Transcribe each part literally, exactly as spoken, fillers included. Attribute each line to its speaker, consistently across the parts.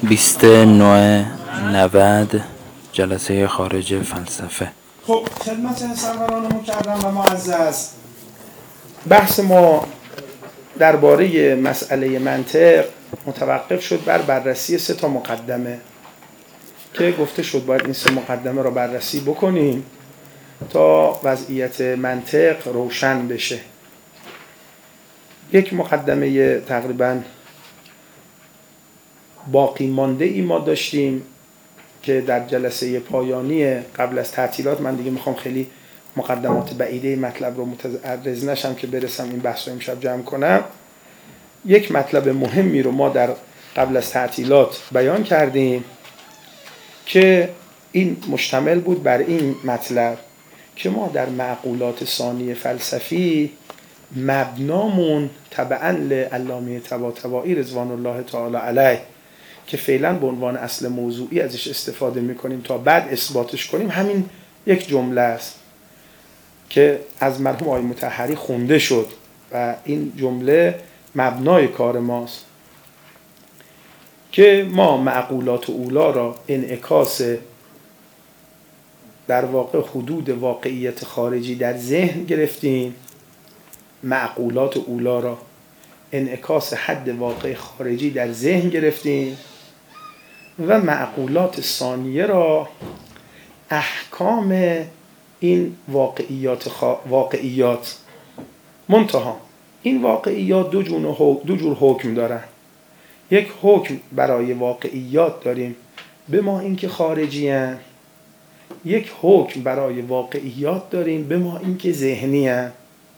Speaker 1: بیست نوع نود جلسه خارج فلسفه.
Speaker 2: خب خدمت سروران مکرم و معزز، بحث ما درباره مسئله منطق متوقف شد بر بررسی سه تا مقدمه که گفته شد باید این سه مقدمه را بررسی بکنیم تا وضعیت منطق روشن بشه. یک مقدمه تقریباً باقی مانده ای ما داشتیم که در جلسه پایانی قبل از تعطیلات، من دیگه میخوام خیلی مقدمات بعیده مطلب رو متعرض نشم که برسم این بحث رو امشب جمع کنم. یک مطلب مهمی رو ما در قبل از تعطیلات بیان کردیم که این مشتمل بود بر این مطلب که ما در معقولات ثانی فلسفی مبنامون تبعاً لعلامه طباطبایی رضوان الله تعالی علیه که فعلا به عنوان اصل موضوعی ازش استفاده میکنیم تا بعد اثباتش کنیم، همین یک جمله است که از مرحوم آقای مطهری خونده شد و این جمله مبنای کار ماست که ما معقولات اولا را انعکاس در واقع حدود واقعیت خارجی در ذهن گرفتیم، معقولات اولا را انعکاس حد واقع خارجی در ذهن گرفتیم و معقولات ثانیه را احکام این واقعیات خوا... واقعیات منتها این واقعیات دو جور دو جور حکم دارن. یک حکم برای واقعیات داریم به ما اینکه خارجی هستند، یک حکم برای واقعیات داریم به ما اینکه ذهنی هستند.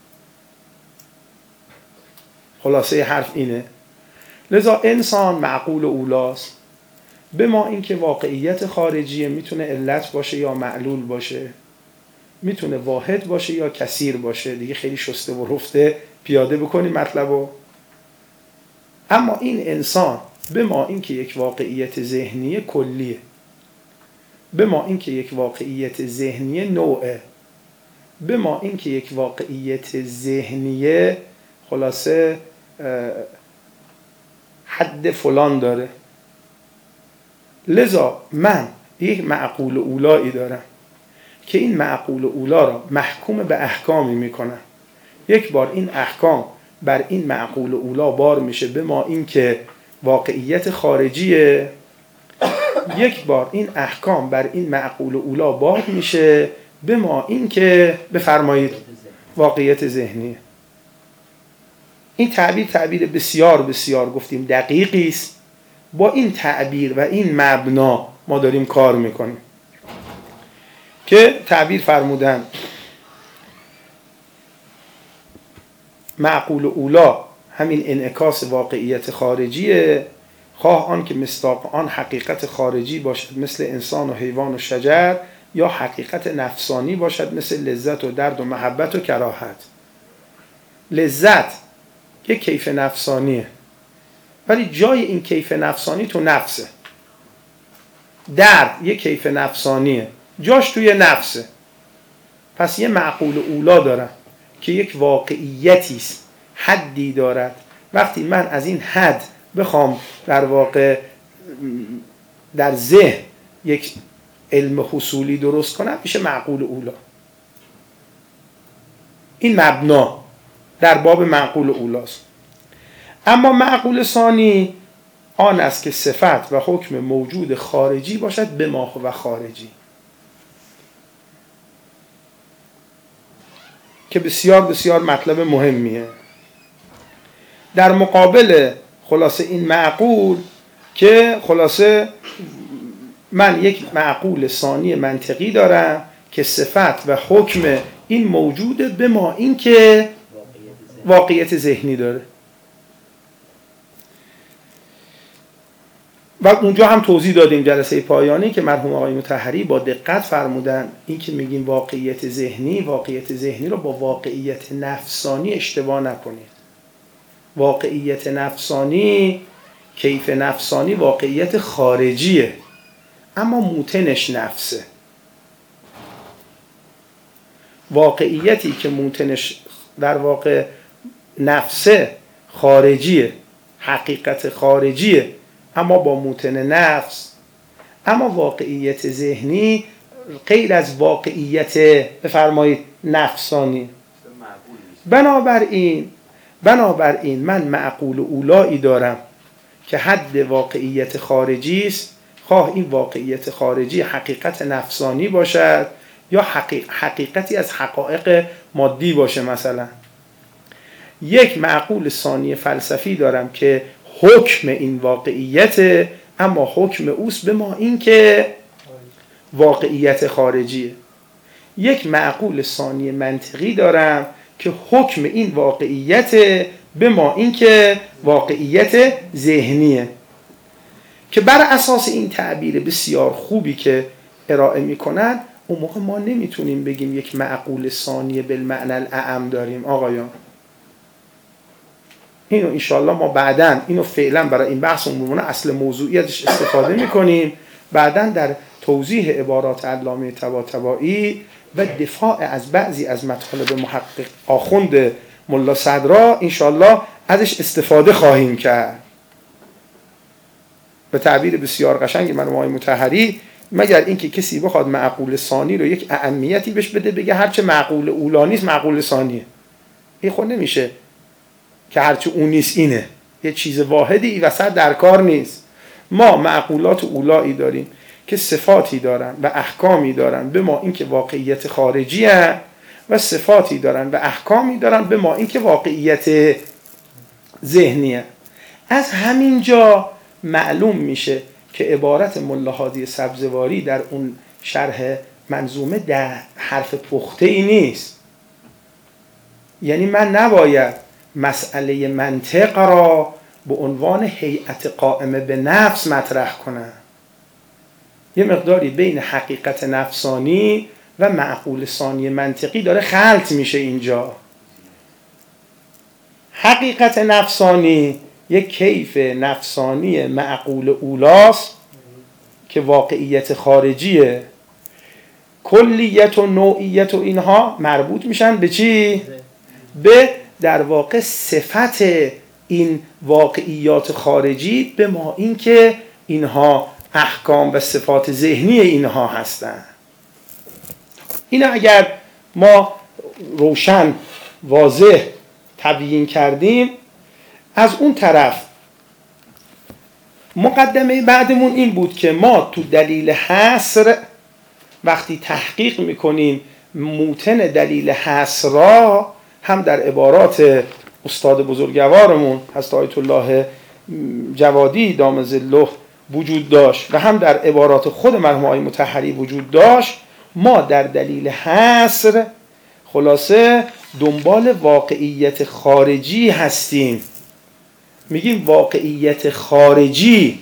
Speaker 2: خلاصه حرف اینه. لذا انسان معقول اولاست به ما اینکه واقعیت خارجیه، میتونه علت باشه یا معلول باشه، میتونه واحد باشه یا کثیر باشه. دیگه خیلی شسته و رفته پیاده بکنیم مطلبو. اما این انسان به ما اینکه یک واقعیت ذهنی کلیه، به ما اینکه یک واقعیت ذهنی نوعه، به ما اینکه یک واقعیت ذهنی خلاصه حد فلان داره. لذا من یک معقول اولایی دارم که این معقول اولا را محکوم به احکامی میکنم. یک بار این احکام بر این معقول اولا بار میشه به ما این که واقعیت خارجیه، یک بار این احکام بر این معقول اولا بار میشه به ما این که بفرمایید واقعیت ذهنیه. این تعبیر تعبیر بسیار بسیار گفتیم دقیقی است. با این تعبیر و این مبنا ما داریم کار میکنیم که تعبیر فرمودن معقول اولا همین انعکاس واقعیت خارجیه، خواه آن که مصداق آن حقیقت خارجی باشد مثل انسان و حیوان و شجر، یا حقیقت نفسانی باشد مثل لذت و درد و محبت و کراهت. لذت یک کیف نفسانیه ولی جای این کیف نفسانی تو نفسه. درد یک کیف نفسانیه جاش توی نفسه. پس یه معقول اولا دارم که یک واقعیتی است، حدی دارد. وقتی من از این حد بخوام در واقع در ذهن یک علم حصولی درست کنم میشه معقول اولا. این مبنا در باب معقول اولاست. اما معقول ثانی آن است که صفت و حکم موجود خارجی باشد به ما و خارجی، که بسیار بسیار مطلب مهمیه. در مقابل خلاصه این معقول که خلاصه من یک معقول ثانی منطقی دارم که صفت و حکم این موجوده به ما این که واقعیت ذهنی داره. و اونجا هم توضیح دادیم جلسه پایانی که مرحوم آقای مطهری با دقت فرمودن این که میگیم واقعیت ذهنی، واقعیت ذهنی رو با واقعیت نفسانی اشتباه نکنید. واقعیت نفسانی، کیف نفسانی واقعیت خارجیه اما موتنش نفسه. واقعیتی که موتنش در واقع نفسه خارجیه، حقیقت خارجیه، اما با موطن نفس. اما واقعیت ذهنی غیر از واقعیت بفرمایید نفسانی. بنابراین بنابراین من معقول اولایی دارم که حد واقعیت خارجی است، خواه این واقعیت خارجی حقیقت نفسانی باشد یا حقیق حقیقتی از حقایق مادی باشه. مثلا یک معقول ثانی فلسفی دارم که حکم این واقعیت، اما حکم اوست به ما این که واقعیت خارجیه. یک معقول ثانی منطقی دارم که حکم این واقعیت به ما این که واقعیت ذهنیه، که بر اساس این تعبیر بسیار خوبی که ارائه میکنن اون موقع ما نمیتونیم بگیم یک معقول ثانی بالمعنی الاعم داریم. آقایان اینو انشالله ما بعداً اینو فعلا برای این بحث عموماً اصل موضوعیتش استفاده میکنیم، بعداً در توضیح عبارات علامه طباطبایی و دفاع از بعضی از مطالب محقق آخوند ملا صدرا انشالله ازش استفاده خواهیم کرد. به تعبیر بسیار قشنگ مرحوم آقای مطهری، مگر اینکه کسی بخواد معقول ثانی رو یک اهمیتی بهش بده، بگه هرچه معقول اولا نیست معقول ثانیه، این خود نمیشه که هرچه اون نیست اینه. یه چیز واحدی ای وسط در کار نیست. ما معقولات اولایی داریم که صفاتی دارن و احکامی دارن به ما اینکه واقعیت خارجی هست، و صفاتی دارن و احکامی دارن به ما اینکه واقعیت ذهنیه. از همین جا معلوم میشه که عبارت ملا هادی سبزواری در اون شرح منظومه در حرف پخته ای نیست. یعنی من نباید مسئله منطق را به عنوان هیئت قائمه به نفس مطرح کنم. یه مقداری بین حقیقت نفسانی و معقول ثانی منطقی داره خلط میشه اینجا. حقیقت نفسانی یک کیف نفسانی معقول اولاست که واقعیت خارجیه. کلیت و نوعیت و اینها مربوط میشن به چی؟ به در واقع صفت این واقعیات خارجی به ما این که اینها احکام و صفات ذهنی اینها هستند. اینا اگر ما روشن واضح تبیین کردیم، از اون طرف مقدمه بعدمون این بود که ما تو دلیل حصر وقتی تحقیق میکنیم موطن دلیل حصر را هم در عبارات استاد بزرگوارمون حضرت آیت الله جوادی دام ظله وجود داشت و هم در عبارات خود مرحوم آقای مطهری وجود داشت، ما در دلیل حصر خلاصه دنبال واقعیت خارجی هستیم. میگیم واقعیت خارجی،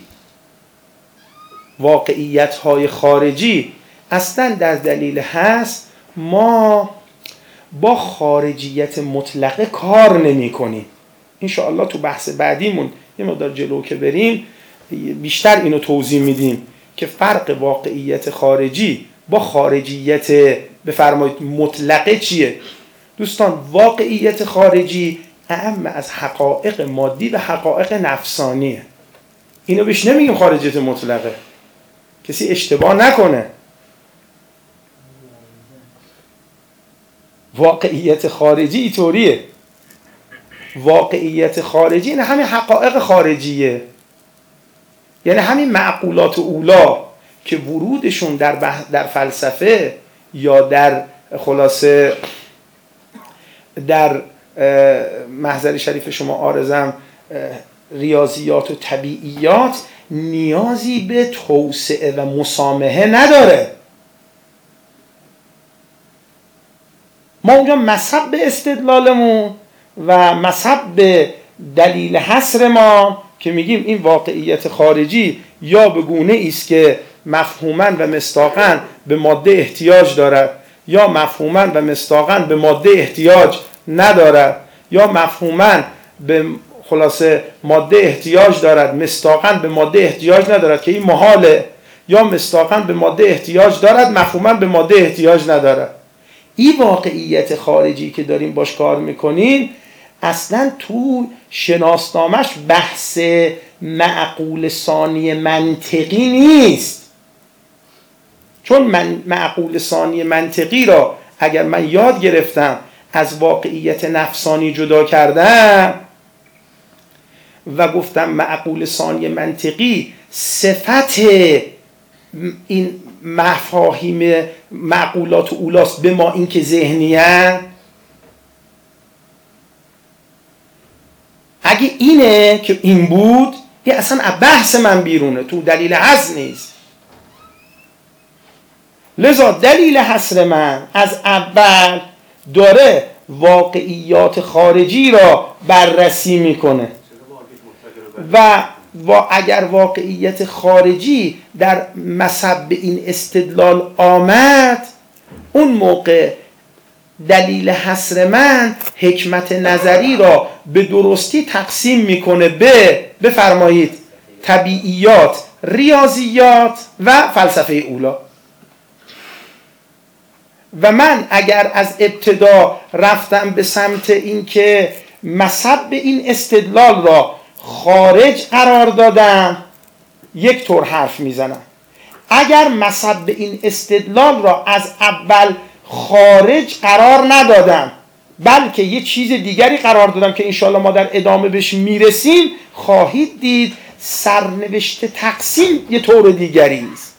Speaker 2: واقعیت های خارجی. اصلا در دلیل حصر ما با خارجیت مطلقه کار نمی کنیم. انشاءالله تو بحث بعدیمون یه مقدار جلو که بریم بیشتر اینو توضیح میدیم که فرق واقعیت خارجی با خارجیت بفرمایید مطلقه چیه. دوستان واقعیت خارجی اهم از حقایق مادی و حقایق نفسانیه. اینو بهش نمیگیم خارجیت مطلقه، کسی اشتباه نکنه. واقعیت خارجی اینطوریه. واقعیت خارجی یعنی همین حقایق خارجیه، یعنی همین معقولات اولا که ورودشون در, بح... در فلسفه یا در خلاصه در محضر شریف شما عارضم ریاضیات و طبیعیات نیازی به توسعه و مسامحه نداره. ما اونجا مذهب به استدلالمون و مذهب به دلیل حصر ما که میگیم این واقعیت خارجی یا به گونه ایست که مفهوماً و مصداقاً به ماده احتیاج دارد یا مفهوماً و مصداقاً به ماده احتیاج ندارد، یا مفهوماً به خلاصه ماده احتیاج دارد مصداقاً به ماده احتیاج ندارد که این محاله، یا مصداقاً به ماده احتیاج دارد مفهوماً به ماده احتیاج ندارد. این واقعیت خارجی که داریم باش کار میکنیم اصلا تو شناسنامش بحث معقول ثانی منطقی نیست. چون من معقول ثانی منطقی را اگر من یاد گرفتم از واقعیت نفسانی جدا کردم و گفتم معقول ثانی منطقی صفت این مفاهیم معقولات اولاست به ما این که ذهنیه، اگه اینه که این بود این اصلا بحث من بیرونه، تو دلیل حصر نیست. لذا دلیل حصر من از اول داره واقعیات خارجی را بررسی میکنه و و اگر واقعیت خارجی در مصب این استدلال آمد، اون موقع دلیل حصر من حکمت نظری را به درستی تقسیم میکنه به بفرمایید طبیعیات، ریاضیات و فلسفه اولا. و من اگر از ابتدا رفتم به سمت این که مصب این استدلال را خارج قرار دادم، یک طور حرف میزنم. اگر مصب این استدلال را از اول خارج قرار ندادم بلکه یه چیز دیگری قرار دادم که انشاءالله ما در ادامه بهش میرسیم، خواهید دید سرنوشت تقسیم یه طور دیگری است.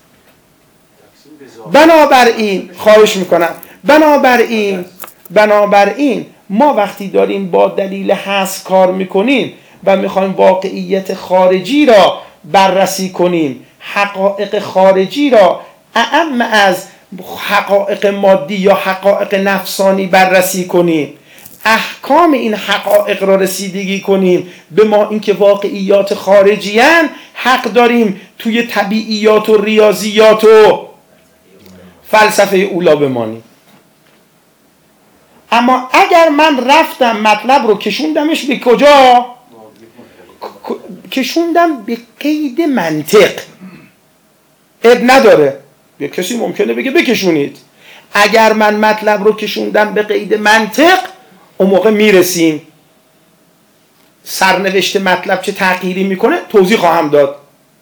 Speaker 2: بنابراین خواهش میکنم بنابراین بنابراین ما وقتی داریم با دلیل حصر کار میکنیم و میخوایم واقعیت خارجی را بررسی کنیم، حقایق خارجی را اعم از حقایق مادی یا حقایق نفسانی بررسی کنیم، احکام این حقایق را رسیدگی کنیم به ما اینکه واقعیات خارجی هن، حق داریم توی طبیعیات و ریاضیات و فلسفه اولا بمانیم. اما اگر من رفتم مطلب رو کشوندمش به کجا؟ کشوندم به قید منطق. اب نداره، یه کسی ممکنه بگه بکشونید. اگر من مطلب رو کشوندم به قید منطق، اون موقع میرسیم سرنوشت مطلب چه تغییری میکنه توضیح خواهم داد.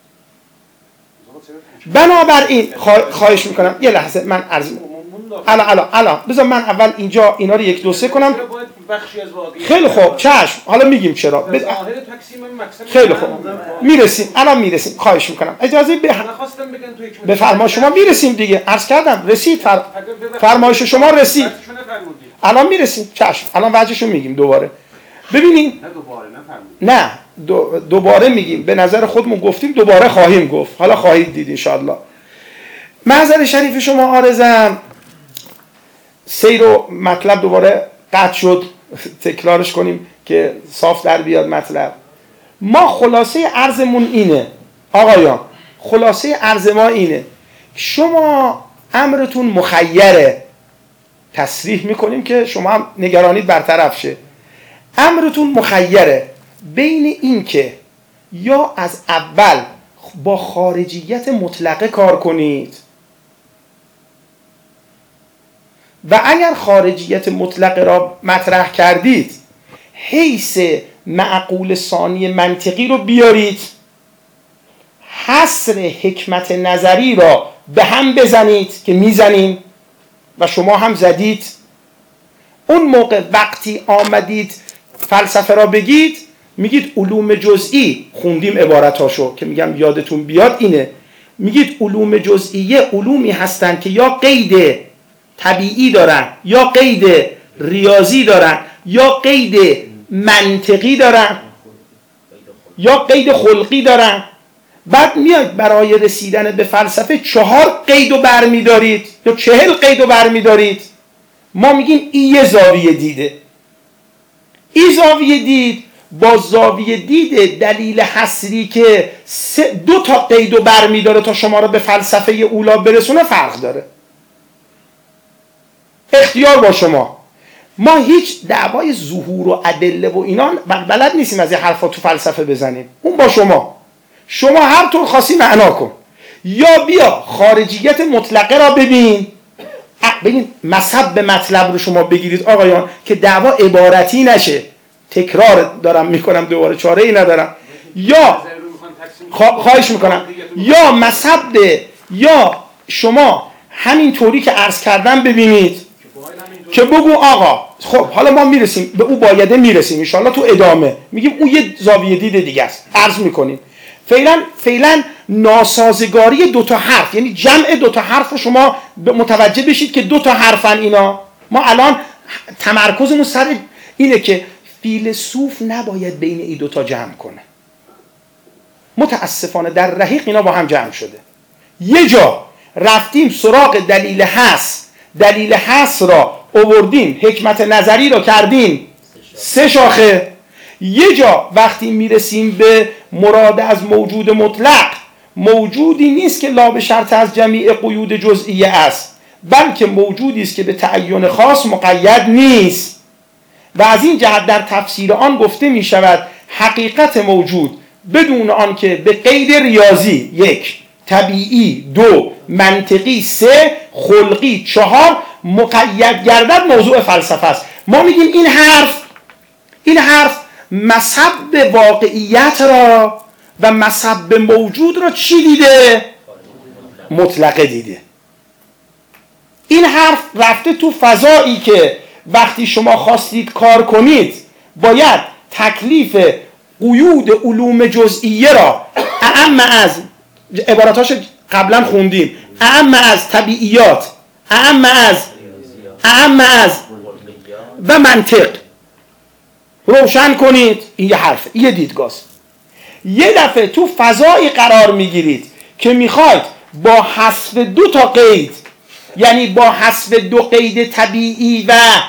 Speaker 2: بنابراین خواهش میکنم یه لحظه من عرض الان الان الان بذار من اول اینجا اینا رو یک دو سه کنم. خیلی خوب چشم، حالا میگیم چرا. بد... خیلی خوب میرسیم الان میرسیم. خواهش میکنم اجازه به به فرمایش شما میرسیم دیگه. عرض کردم رسید فر... فرمایش شما رسید. الان میرسیم چشم. الان وجهشو میگیم دوباره. ببینین نه دو... دوباره میگیم. به نظر خودمون گفتیم دوباره خواهیم گفت. حالا خواهید دید ان شاء الله. محضر شریف شما عارضم سیر و مطلب دوباره قطع شد، تکرارش کنیم که صاف در بیاد مطلب. ما خلاصه عرضمون اینه آقایان، خلاصه عرض ما اینه، شما امرتون مخیره، تصریح میکنیم که شما هم نگرانید برطرف شه. امرتون مخیره بین این که یا از اول با خارجیت مطلقه کار کنید و اگر خارجیت مطلقه را مطرح کردید حیث معقول ثانی منطقی رو بیارید، حصر حکمت نظری را به هم بزنید که میزنیم و شما هم زدید. اون موقع وقتی آمدید فلسفه را بگید میگید علوم جزئی، خوندیم عبارتاشو که میگم یادتون بیاد اینه، میگید علوم جزئیه علومی هستن که یا قید طبیعی دارن یا قید ریاضی دارن یا قید منطقی دارن یا قید خلقی دارن. بعد میاد برای رسیدن به فلسفه چهار قید رو برمی دارید یا چهل قید رو برمی دارید. ما میگیم این یه زاویه دیده. این زاویه دید با زاویه دید دلیل حصری که دو تا قید رو برمی داره تا شما رو به فلسفه اولا برسونه فرق داره. اختیار با شما. ما هیچ دعوای ظهور و ادله و اینا بلد نیستیم از این حرفا تو فلسفه بزنیم. اون با شما. شما هر طور خاصی معنا کن. یا بیا خارجیت مطلقه را ببین. ببین مصب مطلب رو شما بگیرید آقایان که دعوا عبارتی نشه. تکرار دارم میکنم دوباره چاره ای ندارم. یا خواهش میکنم یا مذهب یا شما همین طوری که عرض کردم ببینید که بگو آقا خب حالا ما میرسیم به او بایده میرسیم ان شاءالله تو ادامه میگیم اون یه زاویه دید دیگه است عرض میکنیم. فعلا فعلا ناسازگاری دو تا حرف یعنی جمع دو تا حرف رو شما متوجه بشید که دو تا حرفن اینا. ما الان تمرکزمون سر اینه که فیلسوف نباید بین این دو تا جمع کنه. متاسفانه در رحیق اینا با هم جمع شده. یه جا رفتیم سراغ دلیل حس، دلیل حس را آوردیم، حکمت نظری را کردیم سه شاخه. یه جا وقتی میرسیم به مراد از موجود مطلق، موجودی نیست که لا به شرط از جمیع قیود جزئیه است، بلکه موجودی است که به تعین خاص مقید نیست. و از این جهت در تفسیر آن گفته می شود حقیقت موجود بدون آن که به قید ریاضی یک، طبیعی دو، منطقی سه، خلقی چهار مقید گردد موضوع فلسفه است. ما میگیم این حرف این حرف مصب واقعیت را و مصب موجود را چی دیده؟ مطلقه دیده. این حرف رفته تو فضایی که وقتی شما خواستید کار کنید باید تکلیف قیود علوم جزئیه را اعم از عباراتاش قبلا خوندیم، اعم از طبیعیات، اعم از اعم از و منطق روشن کنید. این یه حرفه، یه دیدگاست. یه دفعه تو فضایی قرار میگیرید که میخواید با حذف دو تا قید، یعنی با حذف دو قید طبیعی و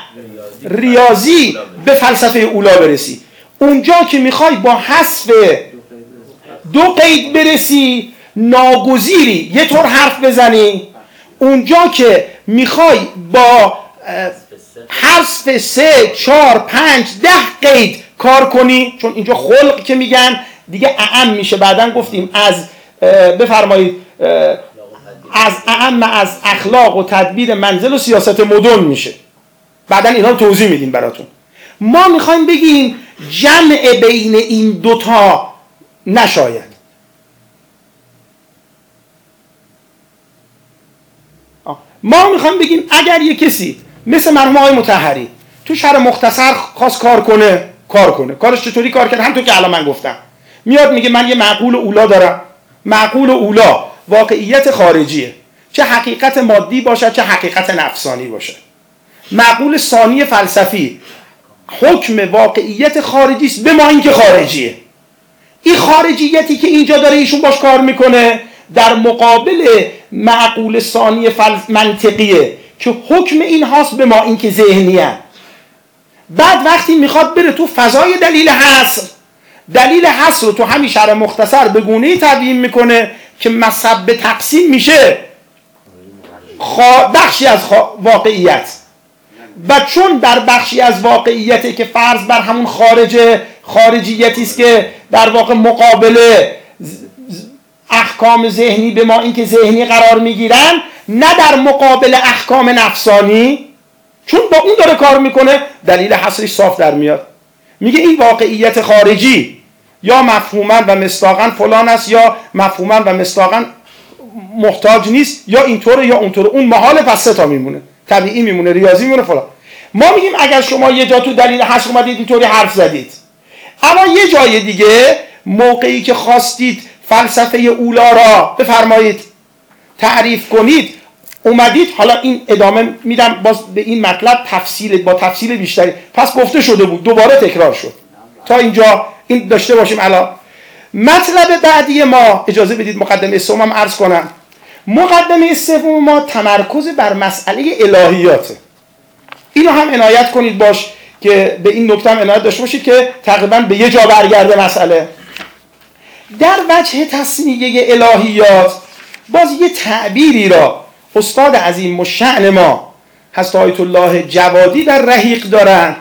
Speaker 2: ریاضی به فلسفه اولا برسی. اونجا که میخوای با حذف دو قید برسی ناگزیری یه طور حرف بزنی. اونجا که میخوای با حذف سه، چهار، پنج، ده قید کار کنی، چون اینجا خلق که میگن دیگه اعم میشه. بعدن گفتیم از بفرمایید از اعم از اخلاق و تدبیر منزل و سیاست مدن میشه. بعدن اینا رو توضیح میدیم براتون. ما میخوایم بگیم جمع بین این دوتا نشاید. ما میخوایم بگیم اگر یک کسی مثل مرحوم آقای مطهری تو شرح مختصر خواست کار کنه کار کنه کارش چطوری کار کرد؟ همونطور که الان من گفتم، میاد میگه من یه معقول اولا دارم. معقول اولا واقعیت خارجیه، چه حقیقت مادی باشد چه حقیقت نفسانی باشد. معقول ثانی فلسفی حکم واقعیت خارجی است به ما اینکه خارجیه. این خارجیتی که اینجا داره ایشون باش کار میکنه در مقابل معقول ثانی منطقیه که حکم این هاست به ما اینکه ذهنیه. بعد وقتی میخواد بره تو فضای دلیل حصر، دلیل حصر رو تو همین شرح مختصر به گونه‌ای تبیین میکنه که مصب تقسیم میشه خوا... بخشی از خوا... واقعیت. و چون در بخشی از واقعیتی که فرض بر همون خارج خارجیتی است که در واقع مقابله احکام ذهنی به ما اینکه ذهنی قرار میگیرن، نه در مقابل احکام نفسانی، چون با اون داره کار میکنه دلیل حصرش صاف در میاد. میگه این واقعیت خارجی یا مفهوما و مصداقا فلان است یا مفهوما و مصداقا محتاج نیست، یا اینطوره یا اونطوره. اون محاله، پس سه تا میمونه، طبیعی میمونه، ریاضی میمونه، فلان. ما میگیم اگر شما یه جا تو دلیل حصر اومدید اینطوری حرف زدید، اما یه جای دیگه موقعی که خواستید فلسفه اولا را بفرمایید تعریف کنید اومدید، حالا این ادامه میدم باز به این مطلب تفصیل با تفصیل بیشتری، پس گفته شده بود دوباره تکرار شد تا اینجا این داشته باشیم. الان مطلب بعدی ما، اجازه بدید مقدمه سومم عرض کنم. مقدمه سوم ما تمرکز بر مسئله الهیاته. اینو هم عنایت کنید باش که به این نکته هم عنایت داشته باشید که تقریبا به یه جا برگرده مسئله. در وجه تسمیه الهیات باز یه تعبیری را استاد عظیم الشأن ما حضرت آیت الله جوادی در رحیق دارن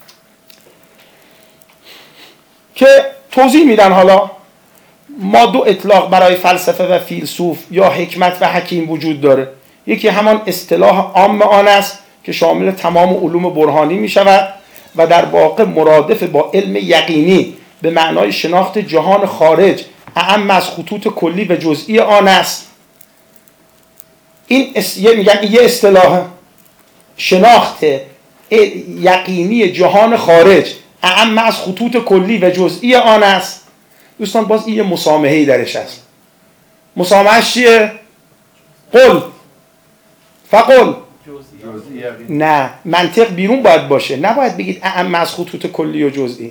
Speaker 2: که توضیح میدن. حالا ما دو اطلاق برای فلسفه و فیلسوف یا حکمت و حکیم وجود داره. یکی همان اصطلاح عام آن است که شامل تمام علوم برهانی می شود و در واقع مرادف با علم یقینی به معنای شناخت جهان خارج اعم از خطوط کلی و جزئی آن است. این اس... یه میگن یه اصطلاح شناخت یقینی جهان خارج اعم از خطوط کلی و جزئی آن است. دوستان باز این یه مسامحه‌ای درش هست. مسامحه‌اش چیه؟ قل فقل. نه، منطق بیرون باید باشه، نباید بگید اعم از خطوط کلی و جزئی،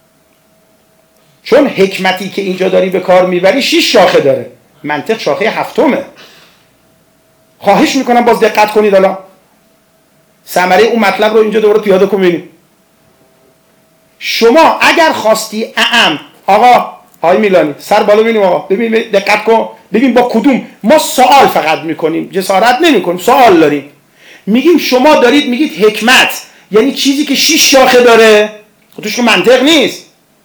Speaker 2: چون حکمتی که اینجا داری به کار میبری شش شاخه داره، منطق شاخه هفتمه. خواهش میکنم باز دقت کنید. الان ثمره اون مطلب رو اینجا دوباره پیاده کنید. شما اگر خواستی اعم، آقا آقای میلانی سر بالا ببینیم، آقا ببین دقت کن، ببین با کدوم ما سوال فقط میکنیم، جسارت نمیکنیم، سوال داریم. میگیم شما دارید میگید حکمت یعنی چیزی که شش شاخه داره، توش که منطق نیست.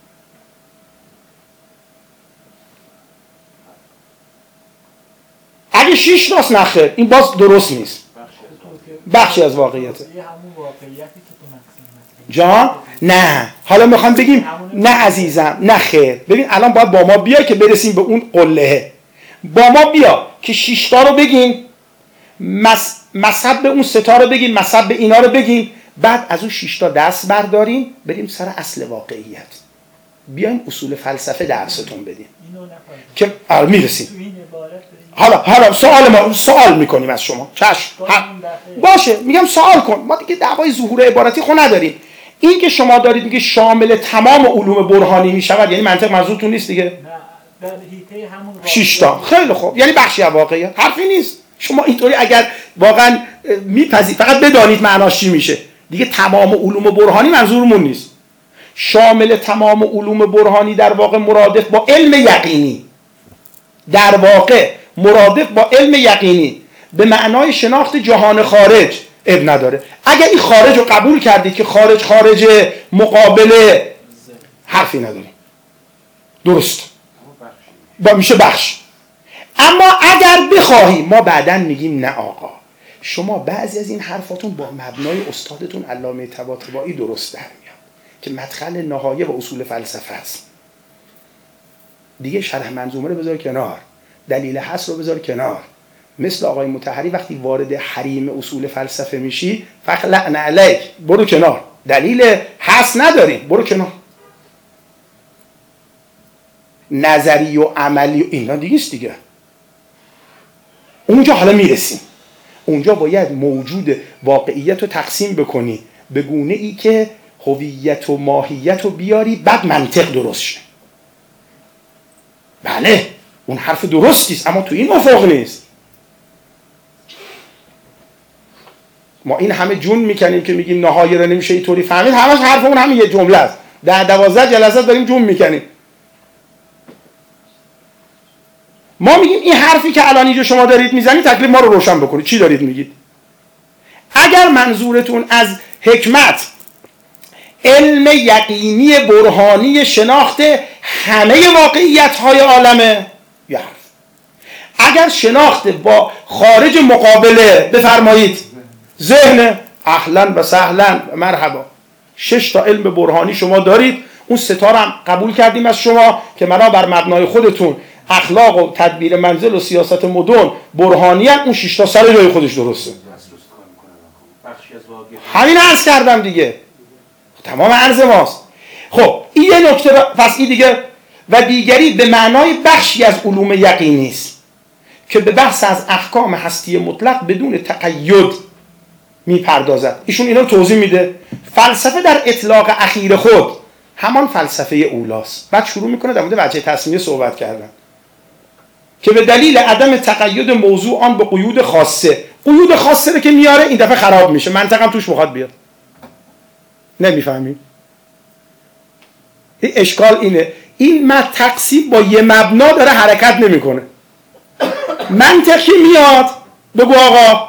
Speaker 2: اگه شش راست نخیر این باز درست نیست، بخشی از واقعیته. جان نه، حالا میخوام بگیم نه عزیزم، نه خیر. ببین الان باید با ما بیا که برسیم به اون قلهه. با ما بیا که شش تا رو بگیم، مس... مصب به اون سه تا رو بگیم، مصب به اینا رو بگیم، بعد از اون شش تا دست برداریم بریم سر اصل واقعیت. بیایم اصول فلسفه درستون بدیم که آره میرسیم. حالا حالا سوال ما سوال میکنیم از شما. چشم باشه، میگم سوال کن. ما دیگه دعوای ظهور عبارتی خو نداریم. این که شما دارید میگه شامل تمام علوم برهانی میشود، یعنی منطق منظورتون نیست دیگه؟ نه، در حیطه همون شش تا. خیلی خوب، یعنی بخشی از واقعیت، حرفی نیست. شما اینطوری اگر واقعا میپذیرید، فقط بدانید معناش چی میشه دیگه. تمام علوم برهانی منظورمون نیست. شامل تمام علوم برهانی در واقع مرادف با علم یقینی، در واقع مرادف با علم یقینی به معنای شناخت جهان خارج اب نداره. اگر این خارج رو قبول کردید که خارج خارج مقابله، حرفی نداریم، درست با میشه بخش. اما اگر بخواهیم ما بعداً میگیم نه آقا شما بعضی از این حرفاتون با مبنای استادتون علامه طباطبایی درست در میاد که مدخل نهایه و اصول فلسفه است. دیگه شرح منظومه رو بذار کنار، دلیل حس رو بذار کنار. مثل آقای مطهری وقتی وارد حریم اصول فلسفه میشی فخلعن علیک، برو کنار، دلیل حس نداریم، برو کنار. نظری و عملی و اینا دیگه است دیگه. اونجا حالا میرسیم، اونجا باید موجود واقعیت رو تقسیم بکنی به گونه ای که هویت و ماهیت رو بیاری، بعد منطق درست شه. بله اون حرف درستیست، اما تو این افق نیست. ما این همه جون میکنیم که میگیم نهایه رو نمیشه اینطوری فهمید، همش حرفمون همین یه جمله است. ده دوازده جلسه داریم جون میکنیم. ما میگیم این حرفی که الان اینجا شما دارید میزنید تکلیف ما رو روشن بکنید، چی دارید میگید؟ اگر منظورتون از حکمت علم یقینی برهانی شناخت همه واقعیت های عالمه، یه حرف. اگر شناخت با خارج مقابله بفرمایید ذهن، اهلا و سهلا مرحبا. شش تا علم برهانی شما دارید، اون ستا هم قبول کردیم از شما که مرا بر مبنای خودتون اخلاق و تدبیر منزل و سیاست مدن برهانی هم، اون شش تا سر جای خودش درسته. همین عرض کردم دیگه، تمام عرض ماست. خب این یه نکته، پس این دیگه و دیگری به معنای بخشی از علوم یقینی است که به بحث از احکام هستی مطلق بدون تقید میپردازد. ایشون اینا رو توضیح میده. فلسفه در اطلاق اخیر خود همان فلسفه اولاست. بعد شروع میکنه در مورد وجه تصمیه صحبت کردن که به دلیل عدم تقید موضوع آن به قیود خاصه، قیود خاصه رو که میاره این دفعه خراب میشه، منطقم توش بخواد بیاد. نمیفهمیم؟ این اشکال اینه، این مد تقسیم با یه مبنا داره حرکت نمیکنه. منطقی میاد بگو آقا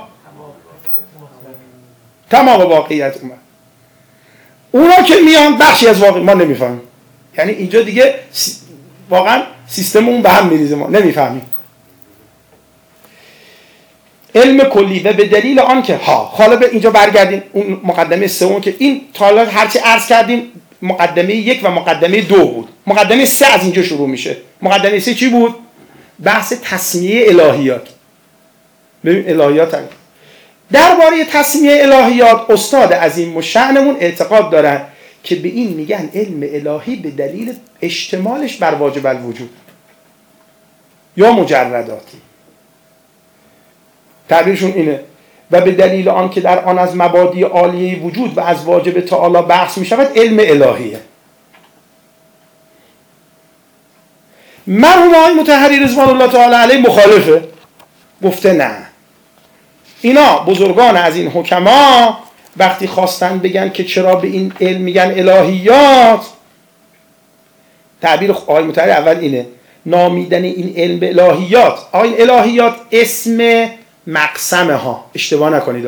Speaker 2: تمام واقعیت اومد، اونا که میان بخشی از واقع ما نمیفهمیم. یعنی اینجا دیگه واقعا سیستم اون به هم میریزه، ما نمیفهمیم. علم کلی و به دلیل آن که ها، حالا به اینجا برگردیم اون مقدمه سوم که این تا حالا هرچی عرض کردیم مقدمه یک و مقدمه دو بود. مقدمه سه از اینجا شروع میشه. مقدمه سه چی بود؟ بحث تسمیه الهیات. ببین الهیات هم. درباره تسمیه الهیات استاد عظیم الشأنمون اعتقاد دارن که به این میگن علم الهی به دلیل اشتمالش بر واجب الوجود یا مجرداتی. تعبیرشون اینه. و به دلیل آن که در آن از مبادی عالیه وجود و از واجب تعالی بحث می شود علم الهیه. مرحوم آقای مطهری رضوان الله تعالی علیه مخالفه، گفته نه، اینا بزرگان از این حکما وقتی خواستن بگن که چرا به این علم میگن الهیات، تعبیر آقای مطهری اول اینه نامیدن این علم به الهیات. آقای این الهیات اسم مقسمه ها، اشتباه نکنید،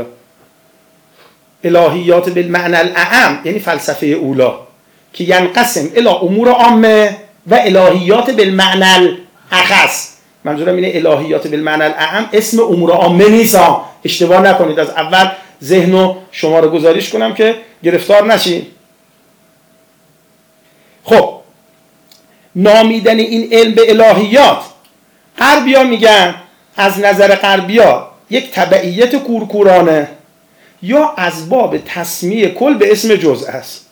Speaker 2: الهیات بالمعنى الاعم یعنی فلسفه اولا که ینقسم الی امور عامه و الهیات بالمعنى الاخص. منظورم اینه الهیات بالمعنى الاعم اسم امور عامه نیست، اشتباه نکنید. از اول ذهنو شما رو گزارش کنم که گرفتار نشین. خب نامیدن این علم به الهیات، غربیا میگن از نظر غربیا یک تبعیت کورکورانه یا از باب تسمیه کل به اسم جزء است.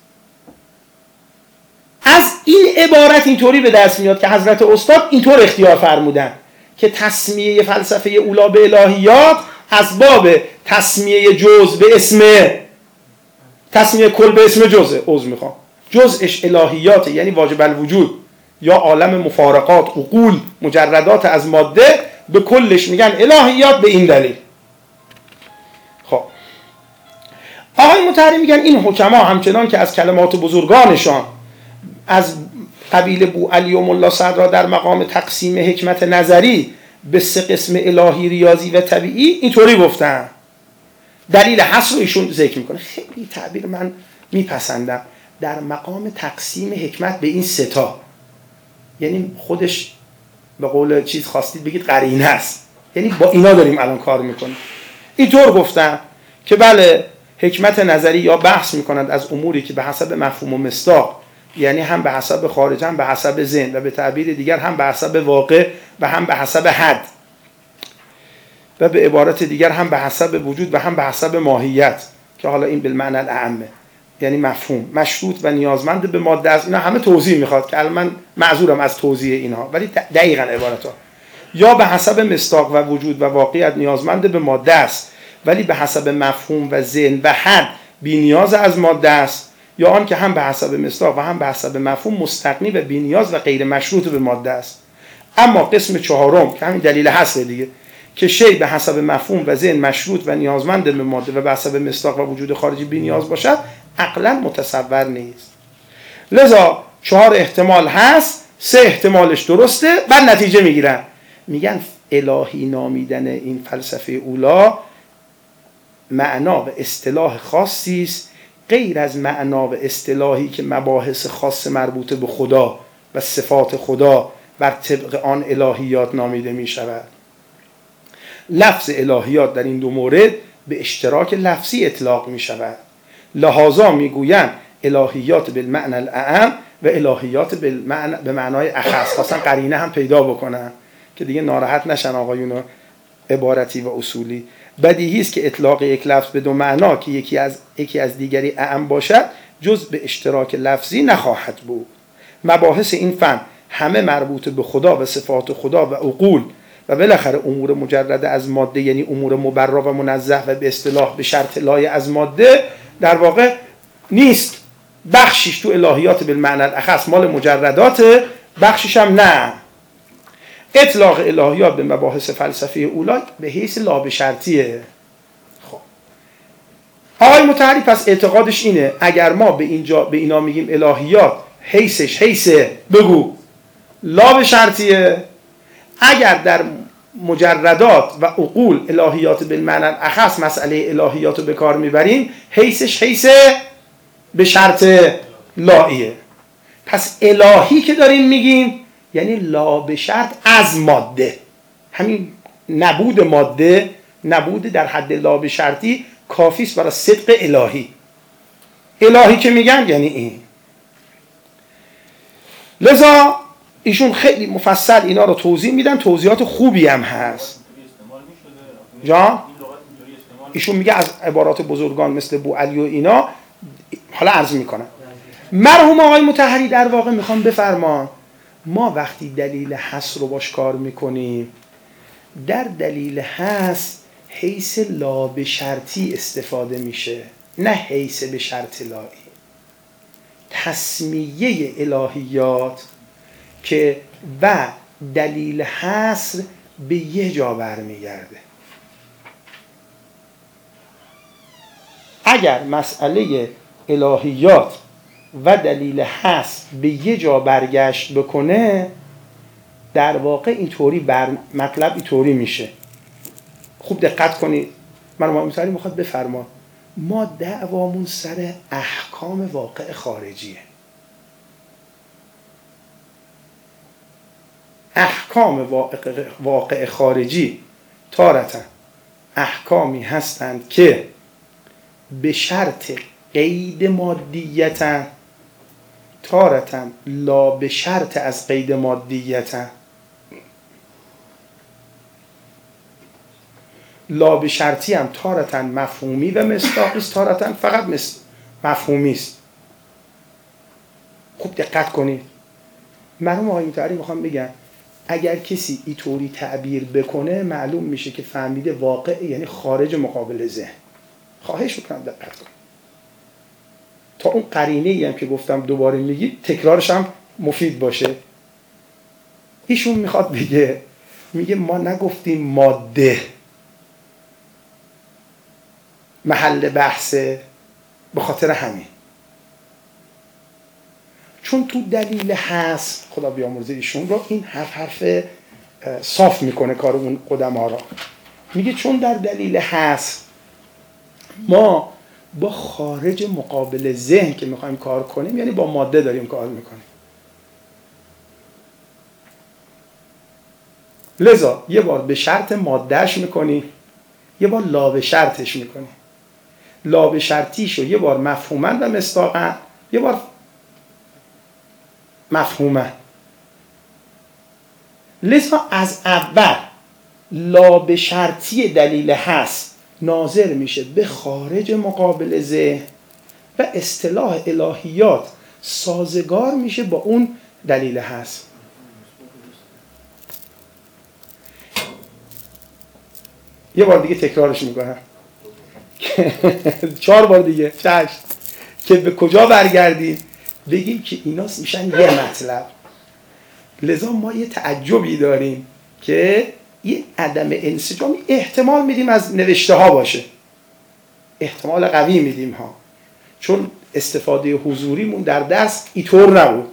Speaker 2: از این عبارت اینطوری به دست میاد که حضرت استاد اینطور اختیار فرمودن که تسمیه فلسفه اولا به الهیات از باب تسمیه جزء به اسم تسمیه کل به اسم جزء، عذر میخوام، جزءش الهیات یعنی واجب الوجود یا عالم مفارقات، عقول، مجردات از ماده، به کلش میگن الهیات به این دلیل. خب آقای مطهری میگن این حکما همچنان که از کلمات بزرگانشان از قبیل بو علی الله صدرا در مقام تقسیم حکمت نظری به سه قسم الهی، ریاضی و طبیعی اینطوری گفتن. دلیل حصر رو ایشون ذکر میکنه. خیلی تعبیر من میپسندم، در مقام تقسیم حکمت به این سه تا، یعنی خودش به قول چیز خواستید بگید قرینه است، یعنی با اینا داریم الان کار میکنیم. اینطور گفتن که بله حکمت نظری یا بحث میکنند از اموری که به حسب مفهوم و مصداق، یعنی هم به حسب خارج هم به حسب ذهن و به تعبیر دیگر هم به حسب واقع و هم به حسب حد و به عبارت دیگر هم به حسب وجود و هم به حسب ماهیت، که حالا این بالمعنى الاعمه یعنی مفهوم، مشروط و نیازمند به ماده است. اینا همه توضیح میخواد که الان من معذورم از توضیح اینها، ولی دقیقاً عبارت ها یا به حسب مصداق و وجود و واقعیت نیازمند به ماده است ولی به حسب مفهوم و ذهن و حد بی نیاز از ماده است، یا آن که هم به حسب مصداق و هم به حسب مفهوم مستغنی و بی نیاز و غیر مشروط به ماده است. اما قسم چهارم که همین دلیل هست دیگه، که شی به حسب مفهوم و ذهن مشروط و نیازمند به ماده و به حسب مصداق و وجود خارجی بی نیاز باشد، عقلا متصور نیست. لذا چهار احتمال هست، سه احتمالش درسته، بعد نتیجه میگیرن، میگن الهی نامیدن این فلسفه اولا معنا و اصطلاح خاصی است غیر از معنا و اصطلاحی که مباحث خاص مربوط به خدا و صفات خدا بر طبق آن الهیات نامیده می شود. لفظ الهیات در این دو مورد به اشتراک لفظی اطلاق می شود. لحاظا می گویند الهیات بالمعنى الاعم و الهیات بالمعنى به معنای اخص. خواستن قرینه هم پیدا بکنن که دیگه ناراحت نشن آقایون عبارتی و اصولی. بدیهی است که اطلاق یک لفظ به دو معنا که یکی از یکی از دیگری اعم باشد جز به اشتراک لفظی نخواهد بود. مباحث این فن همه مربوط به خدا و صفات خدا و عقول و بالاخره امور مجرده از ماده، یعنی امور مبرا و منزه و به اصطلاح به شرط لای از ماده در واقع نیست. بخشیش تو الهیات بالمعنى الاخص مال مجردات، بخشیش هم نه. اطلاق الهیات به مباحث فلسفه اولا به حیث لا به شرطیه. خب آقای مطهری پس اعتقادش اینه اگر ما به اینجا به اینا میگیم الهیات، حیثش حیث بگو لا به شرطیه. اگر در مجردات و عقول الهیات بالمعنى الاخص مسئله الهیات رو به کار میبریم، حیثش حیث به شرط لاییه. پس الهی که داریم میگیم یعنی لا به شرط از ماده، همین نبود ماده، نبود در حد لا به شرطی کافیست برای صدق الهی. الهی که میگن یعنی این لذا ایشون خیلی مفصل اینا رو توضیح میدن، توضیحات خوبی هم هست. جان ایشون میگه از عبارات بزرگان مثل بوعلی و اینا، حالا عرض میکنم. مرحوم آقای مطهری در واقع میخوام بفرمان ما وقتی دلیل حصر رو باش کار میکنیم، در دلیل حصر حیث لا به شرطی استفاده میشه، نه حیث به شرط لایی. تسمیه الهیات که و دلیل حصر به یه جا برمیگرده. اگر مسئله الهیات و دلیل حصر به یه جا برگشت بکنه، در واقع اینطوری بر مطلب اینطوری میشه. خوب دقت کنید. من ما می‌تونیم میخواد بفرما ما دعوامون سر احکام واقع خارجیه. احکام واقع, واقع خارجی تارةً احکامی هستند که به شرط قید مادیتن، تارةً لا به شرط از قید مادیتن. لا به شرطی هم تارةً مفهومی و مصداقی است، تارةً فقط مفهومی است. خوب دقت کنید. مرحوم آقای مطهری میخوام بگم اگر کسی اینطوری تعبیر بکنه معلوم میشه که فهمیده واقع یعنی خارج مقابل ذهن. خواهش میکنم دقت کنید تا اون قرینه ای هم که گفتم دوباره میگی تکرارش هم مفید باشه. ایشون میخواد بگه، میگه ما نگفتیم ماده محل بحثه، به خاطر همین. چون تو دلیل هست، خدا بیامرزه ایشون رو، این حرف حرف صاف میکنه کار اون قدما را. میگه چون در دلیل هست ما با خارج مقابل ذهن که میخوایم کار کنیم، یعنی با ماده داریم کار میکنیم. لذا یه بار به شرط مادهش میکنی، یه بار لا به شرطش میکنی. لا به شرطیشو یه بار مفهومن و مصداقن، یه بار مفهومن. لذا از اول لا به شرطی دلیل هست ناظر میشه به خارج مقابل ذهن و اصطلاح الهیات سازگار میشه با اون دلیل هست. یه بار دیگه تکرارش میکنم چهار بار دیگه چشم که به کجا برگردیم بگیم که اینا میشن یه مطلب. لذا ما یه تعجبی داریم که یه عدم انسجامی احتمال میدیم از نوشته ها باشه، احتمال قوی میدیم ها، چون استفاده حضوریمون در درس اینطور نبود.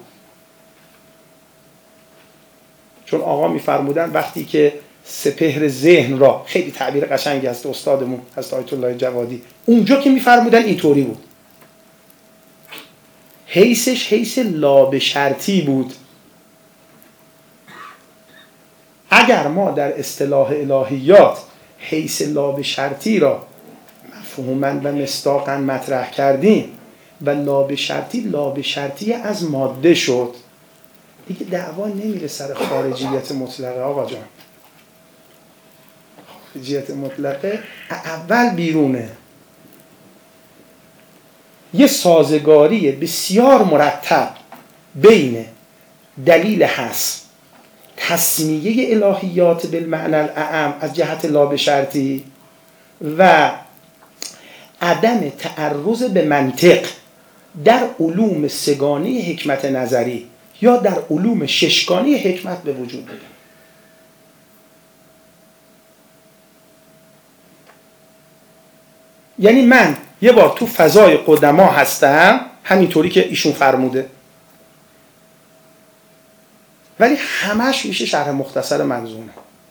Speaker 2: چون آقا میفرمودن وقتی که سپهر ذهن را، خیلی تعبیر قشنگی هست استادمون هست آیت الله جوادی، اونجا که میفرمودن اینطوری بود، حیثش حیث لا به شرطی بود. اگر ما در اصطلاح الهیات حیث لا به شرطی را مفهوماً و مصداقاً مطرح کردیم و لا به شرطی لا به شرطی از ماده شد، دیگه دعوا نمیره سر خارجیت مطلقه. آقا جان خارجیت مطلقه اول بیرونه. یه سازگاری بسیار مرتب بین دلیل هست، تسمیه الهیات بالمعنى الاعم از جهت لا به شرطی و عدم تعرض به منطق در علوم سگانه حکمت نظری یا در علوم ششگانه حکمت به وجود میاد. یعنی من یه بار تو فضای قدما هستم همینطوری که ایشون فرموده، ولی همش میشه شرح مختصر منظومه.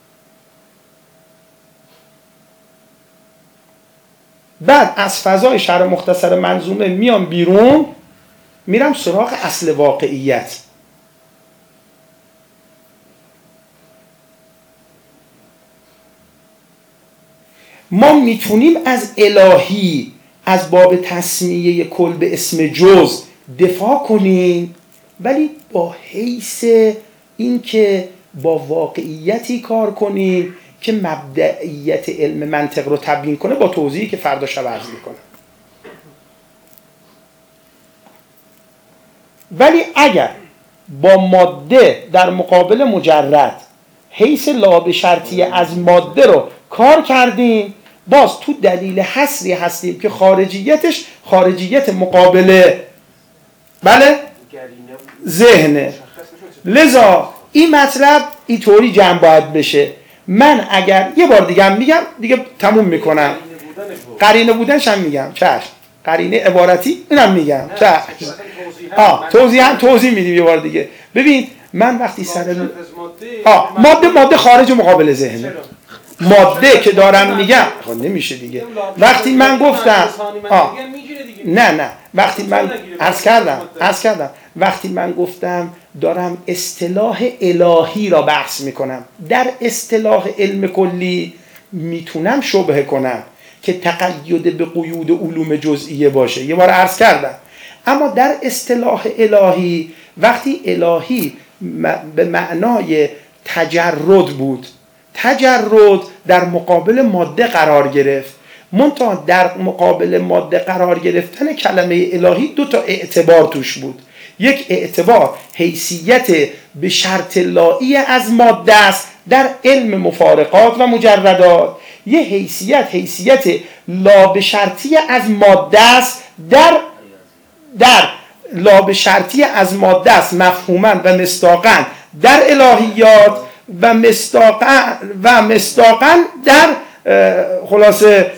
Speaker 2: بعد از فضای شرح مختصر منظومه میام بیرون، میرم سراغ اصل واقعیت. ما میتونیم از الهی از باب تسمیه کل به اسم جز دفاع کنیم، ولی با حیث این که با واقعیتی کار کنیم که مبدئیت علم منطق رو تبیین کنه، با توضیحی که فردا شب عرض میکنم. ولی اگر با ماده در مقابل مجرد حیث لابه شرطی از ماده رو کار کردیم، باز تو دلیل حصری هستیم که خارجیتش خارجیت مقابله بله ذهنه. لذا این مطلب اینطوری جمع باید بشه. من اگر یه بار دیگه هم میگم دیگه تموم میکنم، قرینه بودنش هم میگم چشم، قرینه عبارتی اینم میگم چشم. آه توضیح هم توضیح میدیم یه بار دیگه. ببین من وقتی سر آه ماده ماده خارج مقابل ذهنه، ماده که دارم میگم خب نمیشه دیگه. وقتی من گفتم آه نه نه وقتی من عرض کردم عرض کردم وقتی من گفتم دارم اصطلاح الهی را بحث میکنم، در اصطلاح علم کلی میتونم شبهه کنم که تقید به قیود علوم جزئیه باشه، یه بار عرض کردم. اما در اصطلاح الهی وقتی الهی به معنای تجرد بود، تجرد در مقابل ماده قرار گرفت. منتها در مقابل ماده قرار گرفتن کلمه الهی دو تا اعتبار توش بود. یک اعتبار حیثیت به شرط لایی از ماده است در علم مفارقات و مجردات، یه حیثیت حیثیت لا به شرطی از ماده است در در لا به شرطی از ماده است مفهوما و مصداقا در الهیات و مصداقا و مصداقا در خلاصه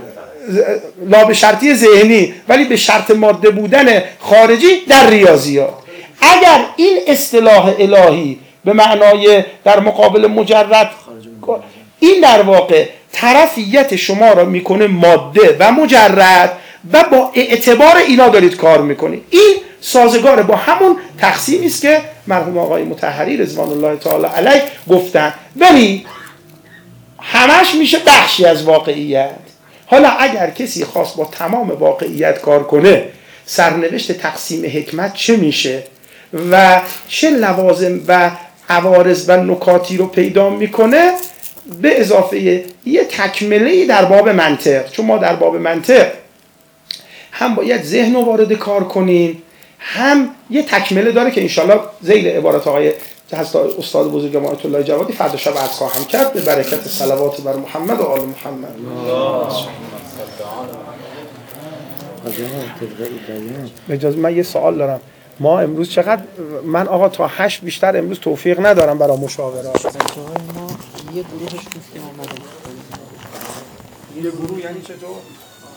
Speaker 2: لا به شرطی ذهنی ولی به شرط ماده بودن خارجی در ریاضیات. اگر این اصطلاح الهی به معنای در مقابل مجرد، این در واقع طرفیت شما را میکنه ماده و مجرد و با اعتبار اینا دارید کار میکنید. این سازگار با همون تقسیمی است که مرحوم آقای مطهری رضوان الله تعالی علیه گفتن، ولی همش میشه بخشی از واقعیت. حالا اگر کسی خواست با تمام واقعیت کار کنه، سرنوشت تقسیم حکمت چه میشه و چه لوازم و عوارض و نکاتی رو پیدا میکنه، به اضافه یه تکمله‌ای در باب منطق، چون ما در باب منطق هم باید ذهن رو وارد کار کنیم، هم یه تکمله داره که انشالله ذیل عبارت آقای استاد بزرگ ما آیت الله جوادی فردا شب عرض خواهم کرد، به برکت صلوات بر محمد و آل محمد. اجازه من یه سوال دارم. ما امروز چقدر، من آقا تا هشت بیشتر امروز توفیق ندارم برای مشاورات.
Speaker 3: ما یه گروهش گفتیم آمدیم.
Speaker 2: یه گروه یعنی چطور؟